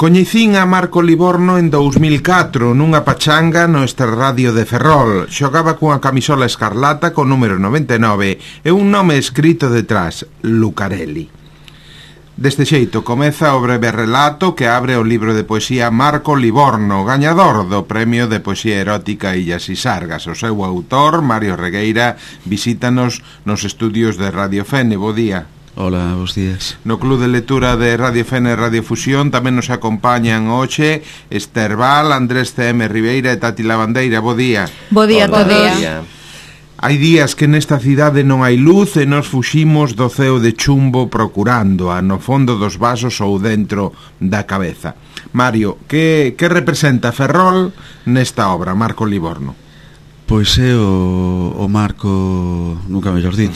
Coñecín a Marco Livorno en 2004 nunha pachanga no Extrarradio de Ferrol. Xogaba cunha camisola escarlata con número 99 e un nome escrito detrás, Lucarelli. Deste xeito comeza o breve relato que abre o libro de poesía Marco Livorno, gañador do Premio de Poesía Erótica Illas Sisargas. O seu autor, Mario Regueira, visítanos nos estudios de Radio Fene. Bo día. Hola, bons días. No Club de Lectura de Radio Fene e Radio Fusión tamén nos acompañan hoxe Esther Val, Andrés C.M. Ribeira e Tati Lavandeira. Bo día. Bo día a todos. Hai días que nesta cidade non hai luz e nos fuximos do ceo de chumbo procurándoa no fondo dos vasos ou dentro da cabeza. Mario, que representa Ferrol nesta obra, Marco Livorno? Pois é o marco, nunca mellor dito,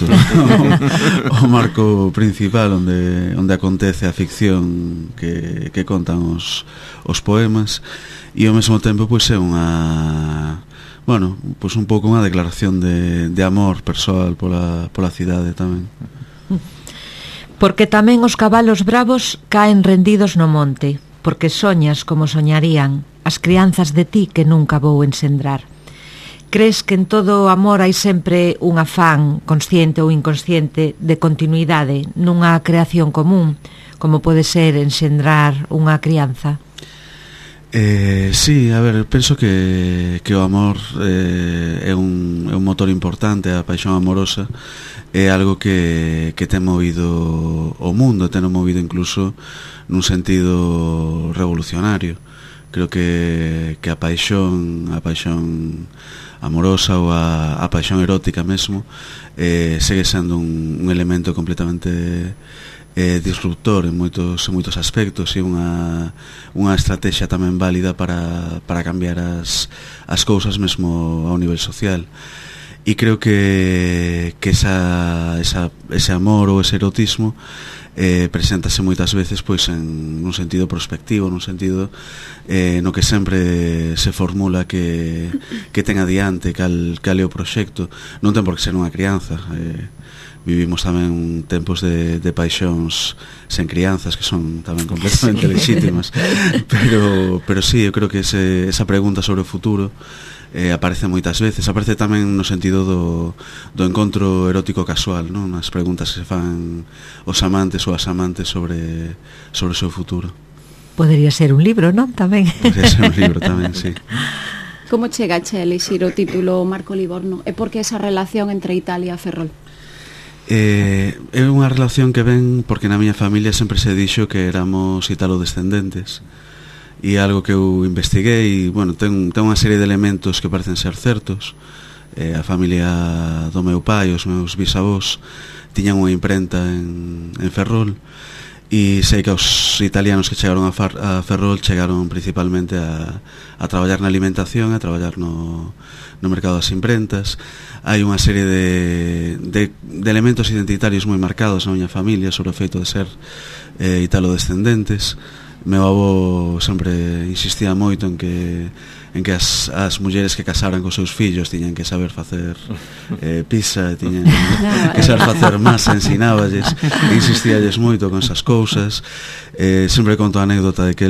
o marco principal onde acontece a ficción que contan os poemas, e ao mesmo tempo pois é unha, bueno, pois un pouco unha declaración de amor persoal pola cidade tamén. Porque tamén os cabalos bravos caen rendidos no monte, porque soñas como soñarían as crianzas de ti que nunca vou ensendrar. Crees que en todo o amor hai sempre un afán, consciente ou inconsciente, de continuidade nunha creación común, como pode ser enxendrar unha crianza? Sí, a ver, penso que o amor é un motor importante, a paixón amorosa é algo que ten movido o mundo, ten movido incluso nun sentido revolucionario. Creo que a paixón amorosa ou a paixón erótica mesmo segue sendo un elemento completamente disruptor en moitos aspectos e unha estrategia tamén válida para cambiar as cousas mesmo ao nivel social. E creo que ese amor ou ese erotismo preséntase moitas veces pois en un sentido prospectivo, nun sentido no que sempre se formula que ten adiante cal é o proxecto. Non ten por que ser unha crianza, vivimos tamén tempos de paixóns sen crianzas que son tamén completamente legítimas, pero sí, eu creo que esa pregunta sobre o futuro aparece moitas veces, aparece tamén no sentido do encontro erótico casual, non? As preguntas que se fan os amantes ou as amantes sobre o seu futuro. Podería ser un libro, non? Tamén. Podería ser un libro tamén, sí. Como chegache a elixir o título Marco Livorno? E por que esa relación entre Italia e Ferrol? É unha relación que ven porque na miña familia sempre se dixo que éramos italodescendentes, e algo que eu investiguei, bueno, ten unha serie de elementos que parecen ser certos. A familia do meu pai, os meus bisavós tiñan unha imprenta en Ferrol, e sei que os italianos que chegaron a Ferrol chegaron principalmente a traballar na alimentación, a traballar no mercado das imprentas. Hai unha serie de elementos identitarios moi marcados na miña familia sobre o feito de ser italodescendentes. Meu avó sempre insistía moito en que as mulleres que casaran cos seus fillos tiñan que saber facer pizza, tiñan que saber facer masa, ensináballes, insistíalles moito con esas cousas. Sempre conto a anécdota de que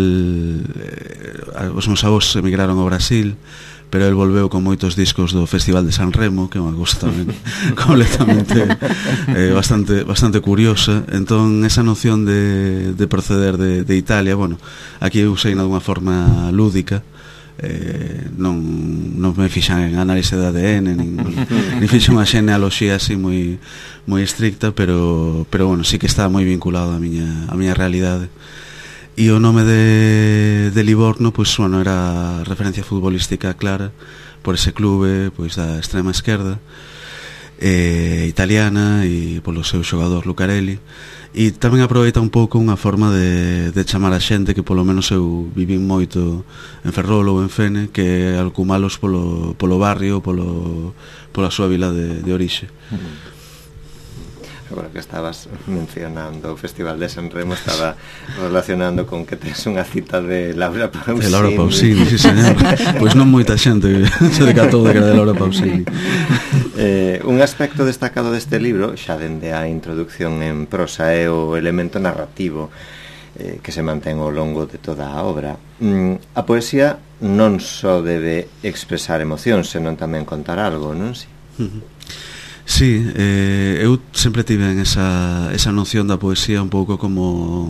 os meus avós emigraron ao Brasil, pero el volveu con moitos discos do Festival de San Remo, que é unha cousa tamén completamente bastante curiosa. Entón, esa noción de proceder de Italia, bueno, aquí eu usei de unha forma lúdica, non me fixan en análise de ADN nin fixan unha xenealoxía así moi estricta, pero bueno, sí que está moi vinculado a miña realidade. E o nome de Livorno, pois, bueno, era referencia futbolística clara por ese clube, pois, da extrema esquerda italiana e polo seu xogador Lucarelli. E tamén aproveita un pouco unha forma de chamar a xente que polo menos eu vivín moito en Ferrol ou en Fene, que é alcumalos polo barrio, pola súa vila de orixe. Agora que estabas mencionando o Festival de San Remo, estaba relacionando con que tens unha cita de Laura Pausini. De Laura Pausini, sí, señor. Pois non moita xente se decatou de que era de Laura Pausini. Un aspecto destacado deste libro, xa dende a introducción en prosa, é o elemento narrativo. que se mantén ao longo de toda a obra. A poesía non só debe expresar emocións, senón tamén contar algo, non? Sí, eu sempre tive esa noción da poesía un pouco como...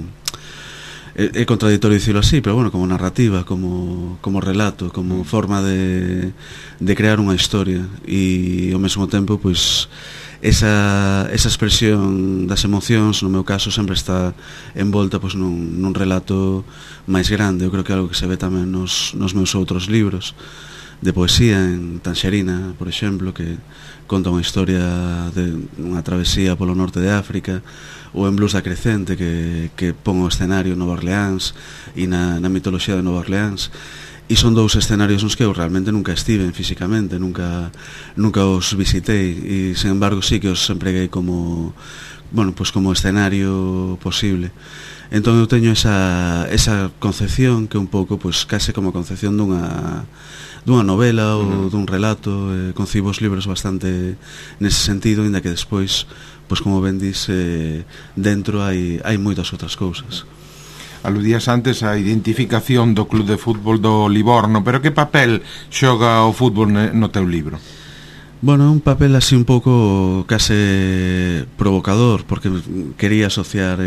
É contradictorio dicirlo así, pero bueno, como narrativa, como relato, como forma de crear unha historia, e ao mesmo tempo, pois, esa expresión das emocións, no meu caso, sempre está envolta, pois, nun relato máis grande. Eu creo que é algo que se ve tamén nos meus outros libros de poesía, en Tanxerina, por exemplo, que conta unha historia de unha travesía polo norte de África, ou en Blues da Crecente, que pon o escenario en Nova Orleans e na mitoloxía de Nova Orleans, e son dous escenarios nos que eu realmente nunca estiven físicamente, nunca os visitei, e sen embargo sí que os empreguei como, bueno, pues como escenario posible. Entón eu teño esa concepción que un pouco, pues, case como a concepción dunha novela ou dun relato. Concibo os libros bastante nese sentido, inda que despois, pois, como ben dis, dentro hai moitas outras cousas. Aludías antes a identificación do club de fútbol do Livorno, pero que papel xoga o fútbol no teu libro? Bueno, un papel así un pouco case provocador, porque quería asociar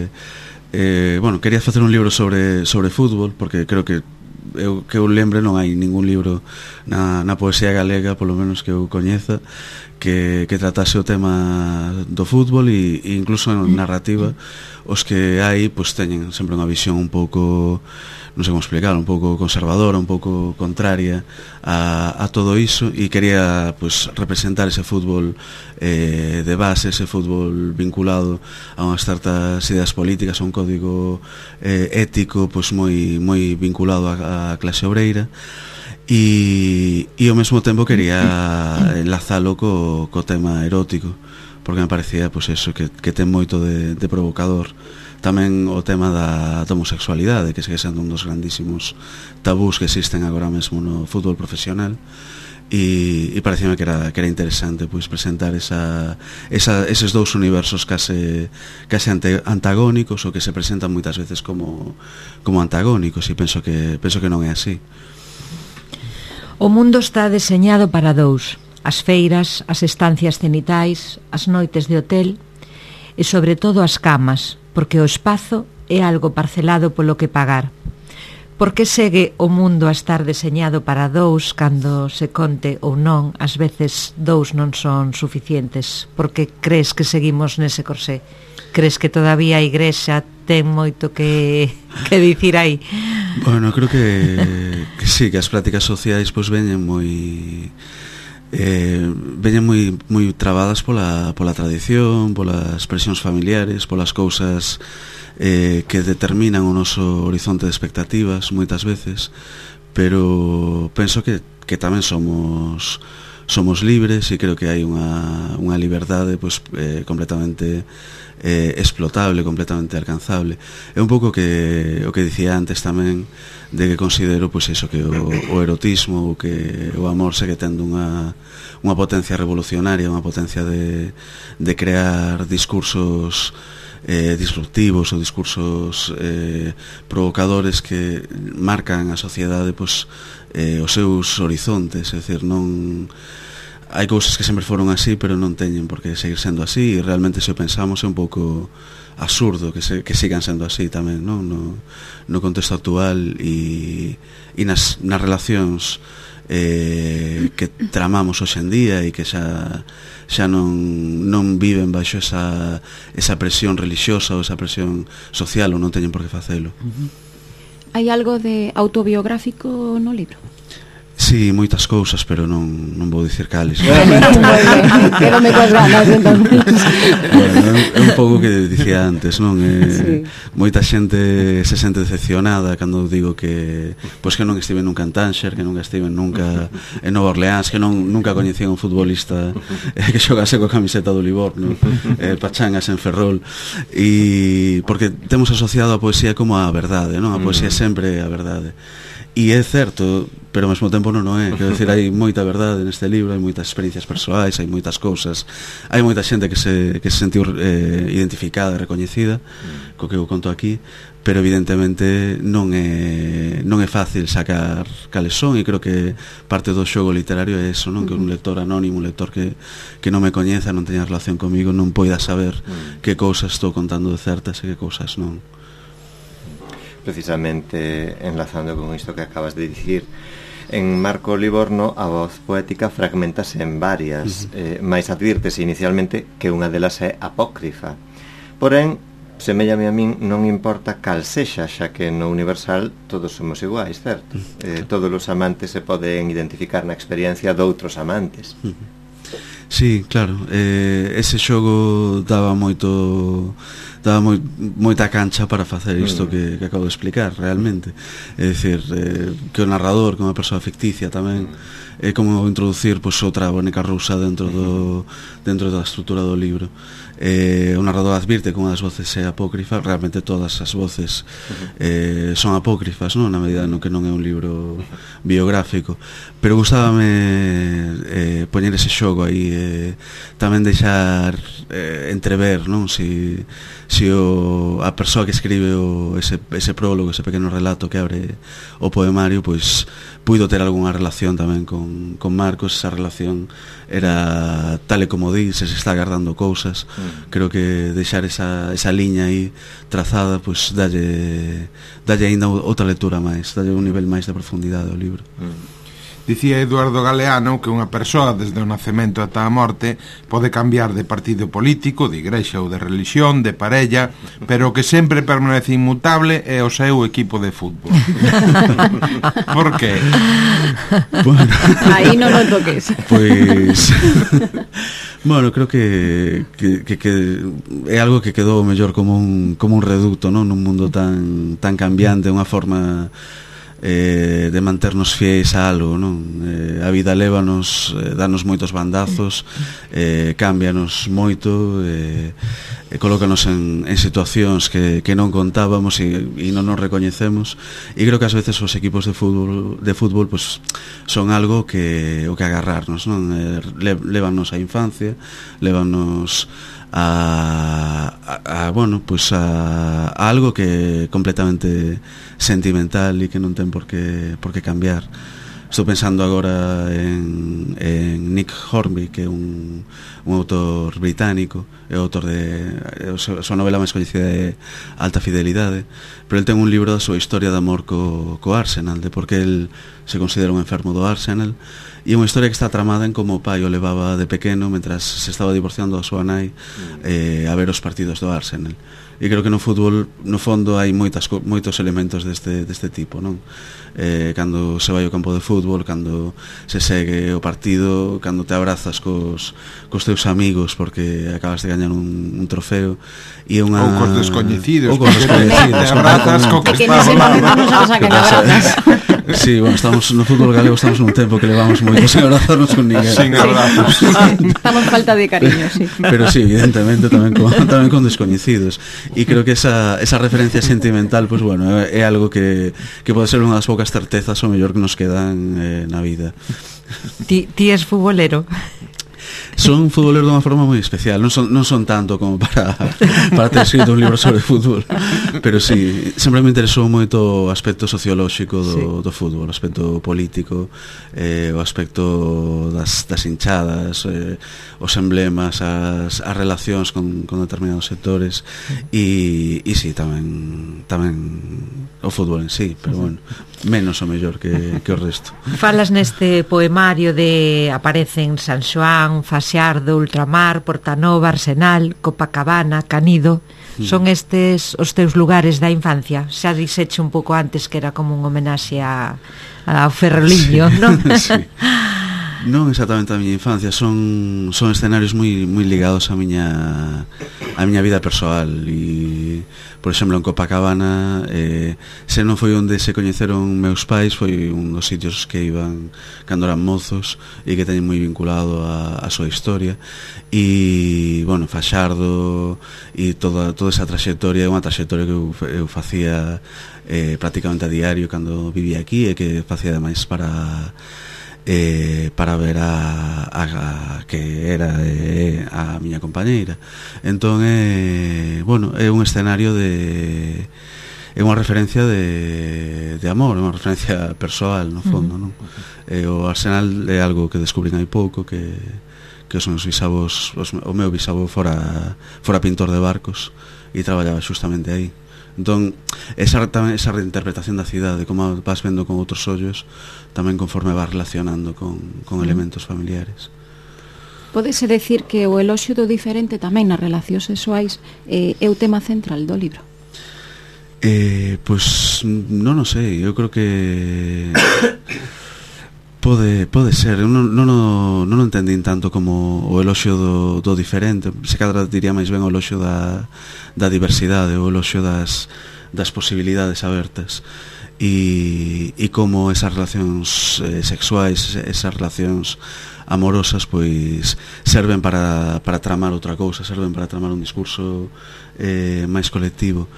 quería facer un libro sobre fútbol, porque creo que eu lembre non hai ningún libro na poesía galega, polo menos que eu coñeza, que tratase o tema do fútbol, e incluso en narrativa os que hai, pois, teñen sempre unha visión un pouco, non sei como explicar, un pouco conservadora, un pouco contraria a todo iso, e quería, pois, representar ese fútbol de base, ese fútbol vinculado a unhas certas ideas políticas, a un código ético, pois, moi vinculado á clase obreira, e ao mesmo tempo quería enlazalo co tema erótico, porque me parecía, pois, eso, que ten moito de provocador. Tamén o tema da homosexualidade, que segue sendo un dos grandísimos tabús que existen agora mesmo no fútbol profesional, e parecíame que era interesante, pois, presentar eses dous universos case antagónicos, ou que se presentan moitas veces como antagónicos, e penso que non é así. O mundo está deseñado para dous: as feiras, as estancias cenitais, as noites de hotel e, sobre todo, as camas, porque o espazo é algo parcelado polo que pagar. Por que segue o mundo a estar deseñado para dous cando, se conte ou non, ás veces dous non son suficientes? Por que crees que seguimos nese corsé? Crees que todavía a Igrexa ten moito que dicir aí? Bueno, creo que sí, que as prácticas sociais, pois, veñen moi trabadas pola tradición, polas presións familiares, polas cousas que determinan o noso horizonte de expectativas moitas veces, pero penso que tamén somos libres, e creo que hai unha liberdade, pois, completamente explotable, completamente alcanzable. É un pouco o que dicía antes tamén, de que considero, pois, iso, que o erotismo, o que o amor segue tendo unha potencia revolucionaria, unha potencia de crear discursos disruptivos ou discursos provocadores que marcan a sociedade, pois, os seus horizontes. É dicir, non hai cousas que sempre foron así, pero non teñen por que seguir sendo así, e realmente, se o pensamos, é un pouco absurdo que sigan sendo así tamén, non? No contexto actual e nas relacións que tramamos hoxe en día, e que xa non viven baixo esa presión religiosa ou esa presión social, ou non teñen por que facelo. Hai algo de autobiográfico no libro? Sí, moitas cousas, pero non vou dicir cales. Quédame coas ganas, entón. Bueno, é un pouco que dicía antes, non? Sí. Moita xente se sente decepcionada cando digo que non estive nunca en Tánger, que nunca estive nunca en Nova Orleans, que nunca coñecía un futbolista que xogase coa camiseta do Livorno, pachangas en Ferrol, e porque temos asociado a poesía como a verdade, non? A poesía sempre é a verdade. E é certo, pero ao mesmo tempo non é. Quero dicir, hai moita verdade neste libro, hai moitas experiencias persoais, hai moitas cousas, hai moita xente que se sentiu identificada e recoñecida co que eu conto aquí, pero evidentemente non é fácil sacar cales son, e creo que parte do xogo literario é eso, non? Que un lector anónimo, un lector que non me coñeza, non teña relación comigo, non poida saber que cousas estou contando de certas e que cousas non. Precisamente enlazando con isto que acabas de dicir, en Marco Livorno a voz poética fragmentase en varias, mais advírtese inicialmente que unha delas é apócrifa. Porén, semellame a min, non importa cal sexa, xa que no universal todos somos iguais, certo? Todos os amantes se poden identificar na experiencia doutros amantes. Sí, claro, ese xogo daba moita cancha para facer isto que acabo de explicar realmente. É dicir, que o narrador, como a persoa ficticia tamén, é como introducir outra boneca rusa dentro da estrutura do libro. O narrador advirte que unha das voces é apócrifa, realmente todas as voces son apócrifas, non? Na medida no que non é un libro biográfico, pero gustábame poñer ese xogo aí, tamén deixar entrever, non? Si a persoa que escribe ese prólogo, ese pequeno relato que abre o poemario, pois puido ter algunha relación tamén con Marcos. Esa relación era tal e como di, se está agardando cousas. Creo que deixar esa liña aí trazada, pois dalle ainda outra lectura máis, dalle un nivel máis de profundidade ao libro. Dicía Eduardo Galeano que unha persoa desde o nacemento ata a morte pode cambiar de partido político, de igrexa ou de religión, de parella, pero que sempre permanece inmutable é o seu equipo de fútbol. Por qué? Bueno. Aí non o toques. Pois... Bueno, creo que é algo que quedou mellor como un reducto, non? Nun mundo tan cambiante, unha forma de manternos fiéis a algo, non? A vida lévanos, danos moitos bandazos, cámbianos moito, colócanos en situacións que non contábamos e non nos recoñecemos, e creo que ás veces os equipos de fútbol pues, son algo que agarrarnos, non? Lévanos á infancia, lévanos a algo que é completamente sentimental e que non ten por que cambiar. Estou pensando agora en Nick Hornby, que é un autor británico, é o autor de a súa novela máis coñecida é Alta Fidelidade, pero el ten un libro da súa historia de amor co Arsenal, de por que el se considera un enfermo do Arsenal, e é unha historia que está tramada en como o pai o levaba de pequeno mentras se estaba divorciando da súa nai a ver os partidos do Arsenal. E creo que no fútbol, no fondo, hai moitos elementos deste tipo, non? Cando se vai ao campo de fútbol, cando se segue o partido, cando te abrazas cos teus amigos porque acabas de gañar un trofeo, e unha... Ou cos descoñecidos, ou cos descoñecidos, te abrazas co que está ao lado. Sí, bueno, estamos no fútbol galego, estamos nun tempo que levamos moito sen abrazarnos con ninguén. Sin abrazos. Estamos falta de cariño, sí. Pero sí, evidentemente tamén con descoñecidos. E creo que esa referencia sentimental, pues bueno, é algo que pode ser unha das poucas certezas o mellor que nos quedan na vida. Ti és futbolero? Son futbolero dunha forma moi especial, non son tanto como para ter escrito un libro sobre fútbol, pero sí, sempre me interesou moito o aspecto sociolóxico do fútbol, o aspecto político, o aspecto das hinchadas, os emblemas, as relacións con determinados sectores, e sí, tamén o fútbol en sí, pero bueno, menos o mellor que o resto. Falas neste poemario de aparecen San Xoán, Faxardo, Ultramar, Portanova, Arsenal, Copacabana, Canido. Son estes os teus lugares da infancia? Xa dixeche un pouco antes que era como un homenaxe ao Ferroliño, sí. non? Sí. Non exactamente a miña infancia, son escenarios moi ligados á miña vida persoal. E, por exemplo, en Copacabana, se non foi onde se coñeceron meus pais, foi un dos sitios que iban cando eran mozos e que teñen moi vinculado a súa historia. E, bueno, Faxardo e toda esa trayectoria é unha trayectoria que eu facía prácticamente a diario cando vivía aquí, e que facía ademais para ver a que era a miña compañeira. Entón, bueno, é un escenario é unha referencia de amor, é unha referencia persoal, no fondo, non? O Arsenal é algo que descubrín hai pouco, que os meus bisavos, o meu bisavó fora pintor de barcos e traballaba xustamente aí. Entón, esa reinterpretación da cidade, como vas vendo con outros ollos, tamén conforme vas relacionando con elementos familiares. Pódese decir que o eloxio do diferente tamén nas relacións sexuais é o tema central do libro? Pois non o sei, eu creo que pode ser. Eu non o entendín tanto como o eloxio do diferente. Se cadra diría máis ben o eloxio da diversidade, o eloxio das posibilidades abertas, e como esas relacións sexuais, esas relacións amorosas, pois serven para tramar outra cousa, serven para tramar un discurso máis colectivo.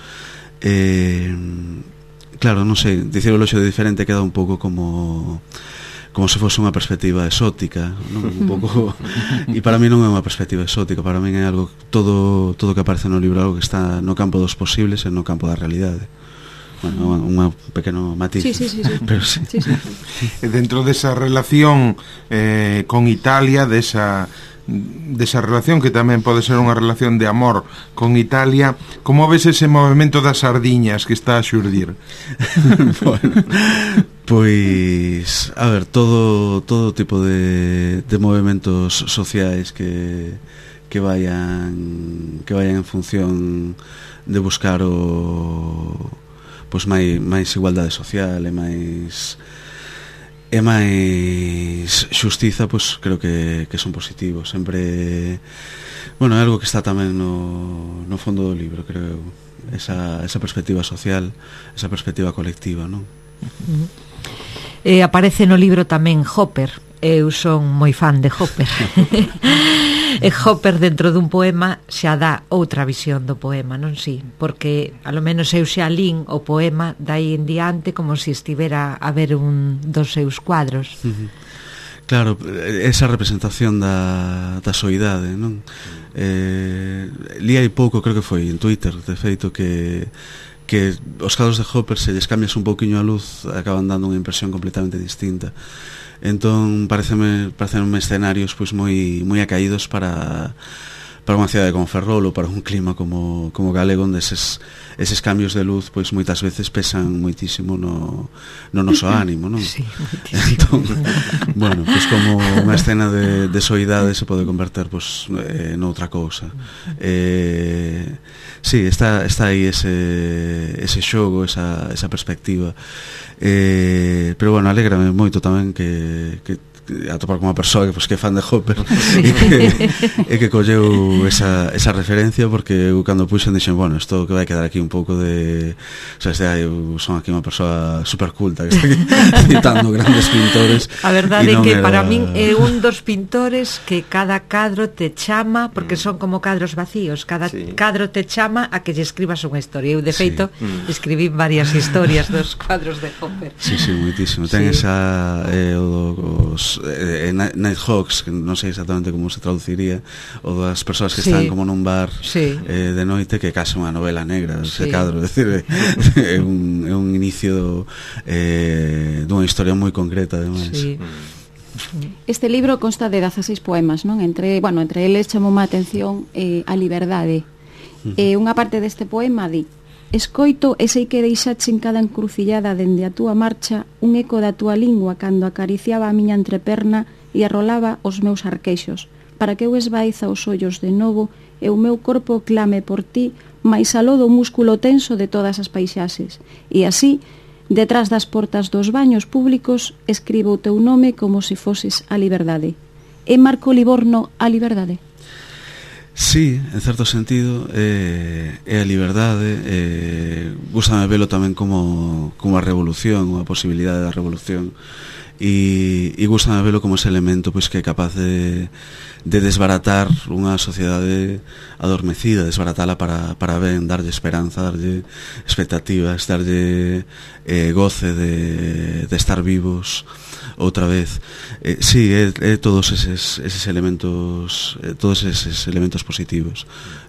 Claro, non sei, dicir o eloxio de diferente queda un pouco como se fose unha perspectiva exótica, non? Un pouco, e para mí non é unha perspectiva exótica, para mí é algo, todo que aparece no libro, algo que está no campo dos posibles e no campo da realidade. Bueno, un pequeno matiz. Sí. Pero sí. Dentro desa relación con Italia, desa relación que tamén pode ser unha relación de amor con Italia, como ves ese movimento das sardiñas que está a xurdir? Bueno, pois, a ver, todo tipo de movimentos sociais que vayan en función de buscar pois máis igualdade social e máis xustiza, pois creo que son positivos. Sempre, bueno, é algo que está tamén no fondo do libro, creo, esa perspectiva social, esa perspectiva colectiva, non? Aparece no libro tamén Hopper. Eu son moi fan de Hopper. E Hopper dentro dun poema xa dá outra visión do poema, non si? Porque alo menos eu xa lín o poema dai en diante como se estivera a ver un dos seus cuadros. Claro, esa representación da soidade, non? Li hai pouco, creo que foi en Twitter, de feito, que os cadros de Hopper, se lles cambias un pouquiño a luz, acaban dando unha impresión completamente distinta. Entón pareceme escenarios pois moi acaídos para unha cidade como Ferrol ou para un clima como galego, onde eses cambios de luz pois moitas veces pesan moitísimo no noso ánimo, non? Sí, entón, bueno, pois como unha escena de soidade se pode converter pois noutra cousa. Sí, está aí ese xogo, esa perspectiva. Pero bueno, alégrame moito tamén que atopar con unha persoa que é fan de Hopper e que colleu esa referencia, porque eu cando puxen dixen, bueno, isto que vai quedar aquí un pouco de, o sea, eu son aquí unha persoa super culta que está aquí citando grandes pintores. A verdade é que para min é un dos pintores que cada cadro te chama, porque son como cadros vacíos, cada cadro te chama a que lle escribas unha historia. Eu de feito escribí varias historias dos cuadros de Hopper. Sí, moitísimo. Ten esa os Nighthawks, que non sei exactamente como se traduciría, ou das persoas que están como nun bar de noite, que case unha novela negra ese cadro, decir, é un inicio dunha historia moi concreta, ademais. Este libro consta de 16 poemas, non? Entre eles chamou má atención a liberdade. Unha parte deste poema di: escoito e sei que deixache en cada encrucillada dende a túa marcha un eco da túa lingua cando acariciaba a miña entreperna e arrolaba os meus arqueixos, para que eu esvaiza os ollos de novo e o meu corpo clame por ti máis aló do músculo tenso de todas as paisaxes. E así, Detrás das portas dos baños públicos escribo o teu nome como se foses a liberdade. É Marco Livorno a liberdade? Sí, en certo sentido é a liberdade. Gústame velo tamén como a revolución, a posibilidade da revolución, e gústame velo como ese elemento pois que é capaz de desbaratar unha sociedade adormecida, desbaratala para ben, darlle esperanza, darlle expectativas, darlle goce de estar vivos outra vez. Sí, é todos eses elementos, todos eses elementos positivos.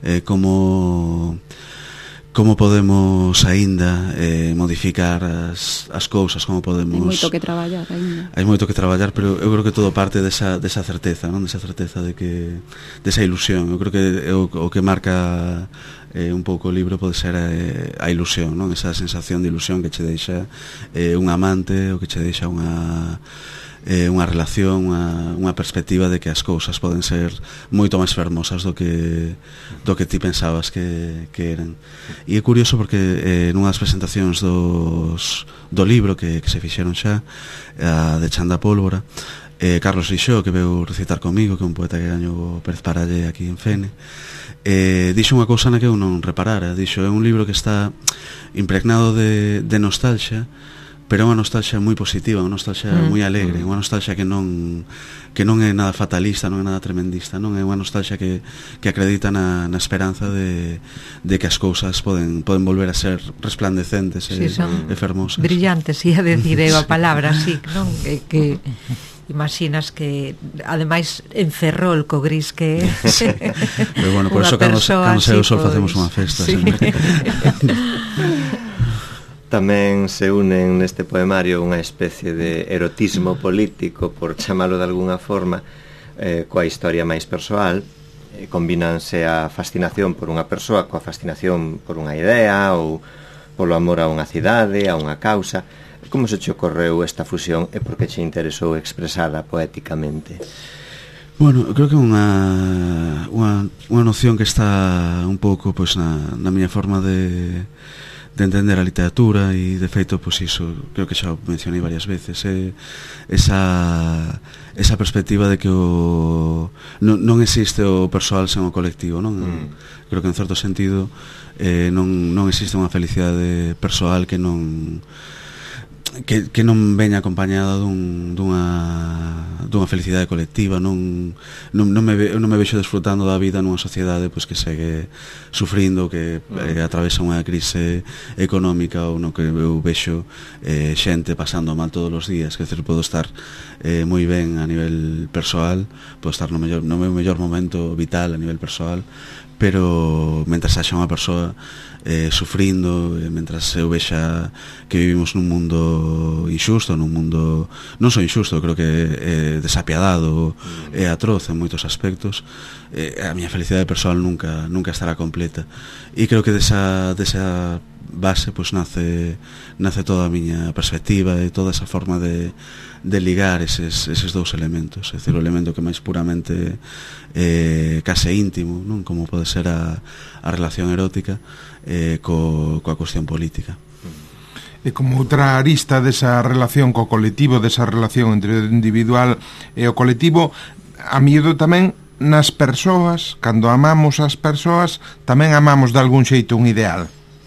Como podemos aínda modificar as cousas, como podemos... Hai moito que traballar aínda. Hai moito que traballar, pero eu creo que todo parte desa certeza, non? Desa certeza desa ilusión. Eu creo que o que marca un pouco o libro pode ser a ilusión, non? Esa sensación de ilusión que che deixa un amante, o que che deixa unha relación, unha perspectiva de que as cousas poden ser moito máis fermosas do que ti pensabas que eran. E é curioso porque nunha das presentacións do libro que se fixeron xa, a de Chanda Pólvora, Carlos Rixó, que veu recitar comigo, que é un poeta que gañou o Pérez Paralle aquí en Fene, dixo unha cousa na que eu non reparara. Dixo, é un libro que está impregnado de nostalgia, pero é unha nostalgia moi positiva, unha nostalgia moi alegre, unha nostalgia que non é nada fatalista, non é nada tremendista, non é unha nostalgia que acredita na esperanza de que as cousas poden volver a ser resplandecentes e fermosas. Brillantes, ia decir a palabra, sí, non? Que imaginas que ademais en Ferrol co gris que é. Pero bueno, por eso cando sae o sol facemos unha festa, sí. Tamén se unen neste poemario unha especie de erotismo político, por chamalo de alguna forma, coa historia máis persoal. Combínanse a fascinación por unha persoa coa fascinación por unha idea ou polo amor a unha cidade, a unha causa. Como se che ocorreu esta fusión e por que che interesou expresada poéticamente? Bueno, eu creo que é unha noción que está un pouco pois, na miña forma de entender a literatura, e de feito, pois iso, creo que xa o mencionei varias veces, esa perspectiva de que non existe o persoal sen o colectivo, non? Creo que en certo sentido non existe unha felicidade persoal que non veña acompañada dunha felicidade colectiva. Non me vexo desfrutando da vida nunha sociedade pois que segue sufrindo, que atravesa unha crise económica, ou no que eu vexo xente pasando mal todos os días. Que dizer, podo estar moi ben a nivel persoal, podo estar no meu mellor momento vital a nivel persoal, pero mentras haxa unha persoa sufrindo, mentras eu vexa que vivimos nun mundo injusto, nun mundo non só injusto, creo que é desapiadado, é atroz en moitos aspectos, a miña felicidade persoal nunca estará completa. E creo que desa base pois nace toda a miña perspectiva e toda esa forma de ligar eses dous elementos. É dicir, o elemento que máis puramente case íntimo, non? Como pode ser a relación erótica coa cuestión política. E como outra arista desa relación co colectivo, desa relación entre o individual e o colectivo, a miedo tamén nas persoas. Cando amamos as persoas, tamén amamos de algún xeito un ideal.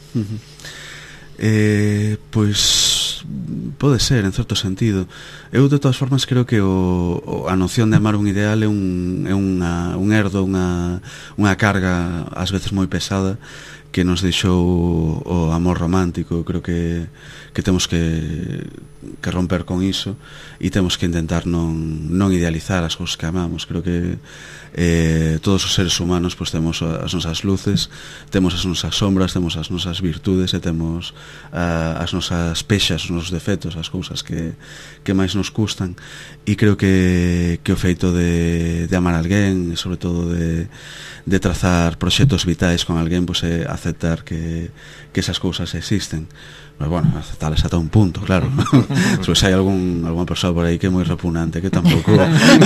Pois pode ser, en certo sentido. Eu de todas formas creo que a noción de amar un ideal é un herdo, unha carga ás veces moi pesada que nos deixou o amor romántico. Creo que temos que romper con iso, e temos que intentar non idealizar as cousas que amamos. Creo que todos os seres humanos pois temos as nosas luces, temos as nosas sombras, temos as nosas virtudes e temos as nosas pexas, os nosos defectos, as cousas que máis nos custan. E creo que o feito de amar a alguén, e sobre todo de trazar proxectos vitais con alguén, pois é aceptar que esas cousas existen. Pero bueno, tales ata un punto, claro. Pues hai alguna persoa por aí que é moi repugnante, que tampouco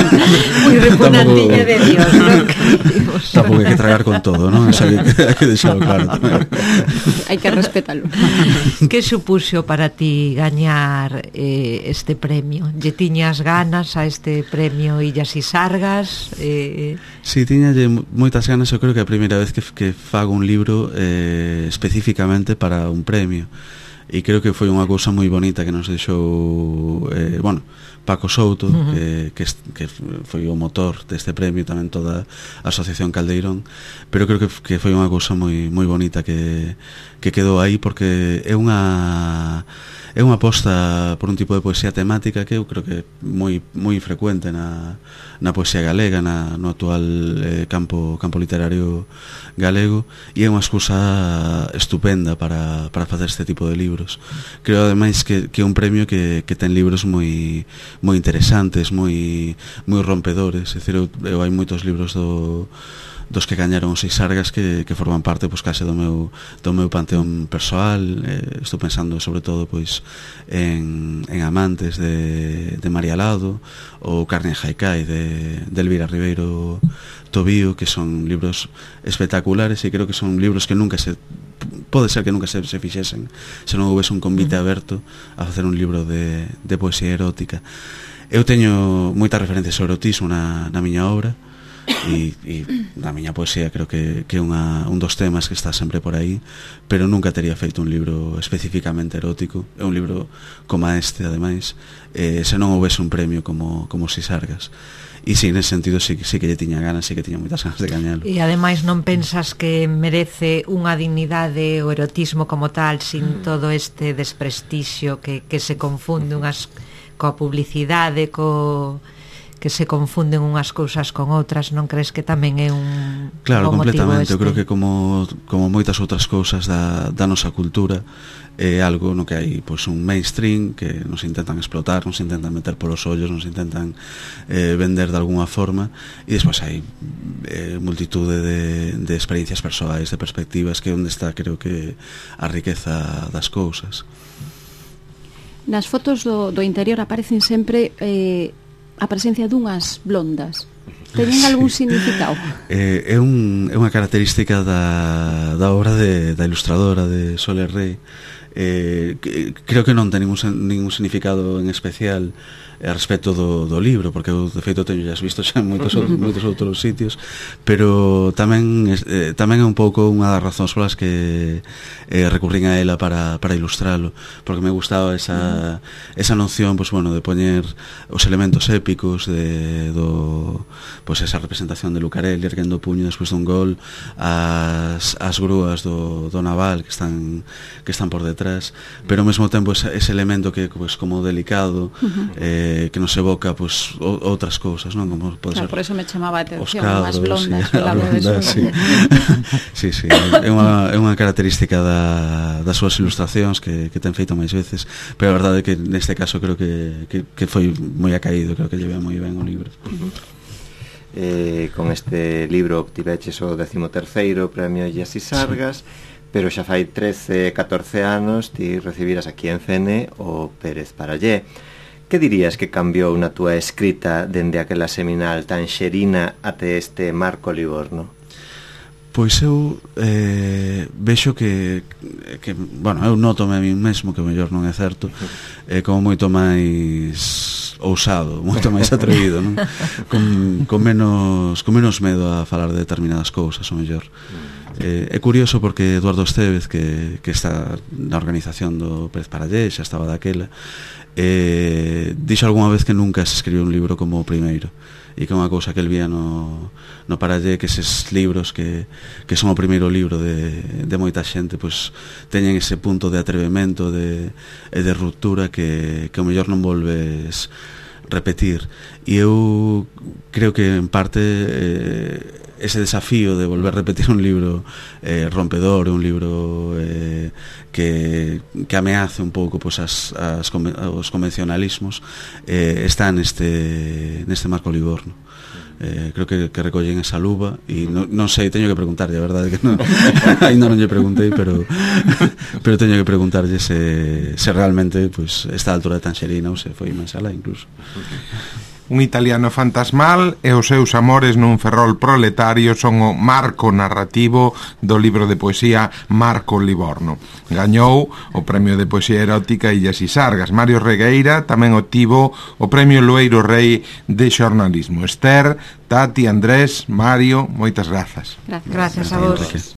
moi repugnantiña de Dios, non? Tampouco hai que tragar con todo, non? Eso hai que deixarlo claro tamén. Hai que respetalo. Que supuxo para ti gañar este premio? Lle tiñas ganas a este premio Illas e Sargas? Si, tiñalle moitas ganas. Eu creo que é a primeira vez que fago un libro especificamente para un premio, e creo que foi unha cousa moi bonita que nos deixou Paco Souto, que foi o motor deste premio, tamén toda a Asociación Caldeirón, pero creo que foi unha cousa moi bonita que quedou aí, porque é unha aposta por un tipo de poesía temática que eu creo que é moi frecuente na poesía galega, no actual campo literario galego, e é unha excusa estupenda para facer este tipo de libros. Creo ademais que é un premio que ten libros moi interesantes, moi rompedores. É dicir, eu hai moitos libros dos que gañaron os 6 Sargas que forman parte, pois, case do meu panteón persoal. Estou pensando sobre todo, pois, en Amantes de María Lado, ou Carne e Haikai de Elvira Ribeiro Tobío, que son libros espectaculares, e creo que son libros que pode ser que nunca se fixesen se non houvese un convite aberto a facer un libro de poesía erótica. Eu teño moitas referencias ao erotismo na miña obra, e na miña poesía creo que é un dos temas que está sempre por aí, pero nunca tería feito un libro especificamente erótico. É un libro como este, ademais, se non houvese un premio como Seis Sargas. E si, nese sentido, sí que lle tiña ganas, sí que tiña moitas ganas de gañalo. E ademais non pensas que merece unha dignidade o erotismo como tal, sin todo este desprestixio que se confunde coa publicidade, que se confunden unhas cousas con outras? Non crees que tamén é un claro, completamente. Eu creo que como moitas outras cousas da nosa cultura, é algo no que hai, pois, un mainstream que nos intentan explotar, nos intentan meter polos ollos, nos intentan vender de alguna forma, e despois hai multitude de experiencias persoais, de perspectivas, que é onde está, creo que, a riqueza das cousas. Nas fotos do interior aparecen sempre a presencia dunhas blondas. Teñen algún significado? É unha característica da obra da ilustradora de Soler Rey. Creo que non ten ningún significado en especial a respecto do libro, porque eu, de feito, teño as visto xa en moitos outros sitios, pero tamén é un pouco unha das razóns polas que recurrín a ela para ilustralo, porque me gustaba esa noción, pues, bueno, de poñer os elementos épicos pues, esa representación de Lucarelli erguendo o puño despois dun gol, as grúas do naval que están por detrás, pero ao mesmo tempo ese elemento que, pues, como delicado, que nos evoca, pues, outras cousas, non? Como pode ser, por eso me chamaba a atención cadros, as blondas, sí, algo de eso. Sí, é unha característica das súas ilustracións que ten feito máis veces, pero a verdade é que neste caso creo que foi moi acaído, creo que lleva moi ben o libro. Con este libro obtiveches o 13º Premio Illas e Sargas, pero xa fai 13, 14 anos ti recibiras aquí en Fene o Pérez Parallé. Que dirías que cambiou na túa escrita dende aquela seminal tan xerina até este Marco Livorno? Pois eu vexo que bueno, eu notome a mí mesmo que o mellor non é certo, como moito máis ousado, moito máis atrevido, non? Con menos medo a falar de determinadas cousas, o mellor. É curioso porque Eduardo Estevez, que está na organización do Pérez Parallé, xa estaba daquela, dixo algunha vez que nunca se escribiu un libro como o primeiro, e que é unha cousa que el vía no Parallé, que eses libros que son o primeiro libro de moita xente, pois teñen ese punto de atrevemento e de ruptura que o mellor non volves repetir. E eu creo que en parte ese desafío de volver a repetir un libro rompedor, un libro que ameace un pouco, pues, os convencionalismos, está neste Marco Livorno. creo que recollen esa luva e non sei, teño que preguntarlle, a verdade que non ainda non lle preguntei, pero teño que preguntarlle se realmente pues, está a altura de Tanxerina ou se foi máis alá incluso. Un italiano fantasmal e os seus amores nun ferrol proletario son o marco narrativo do libro de poesía Marco Livorno. Gañou o Premio de Poesía Erótica Illas e Sargas. Mario Regueira tamén obtivo o Premio Loeiro Rei de Xornalismo. Esther, Tati, Andrés, Mario, moitas grazas. Gracias a vos.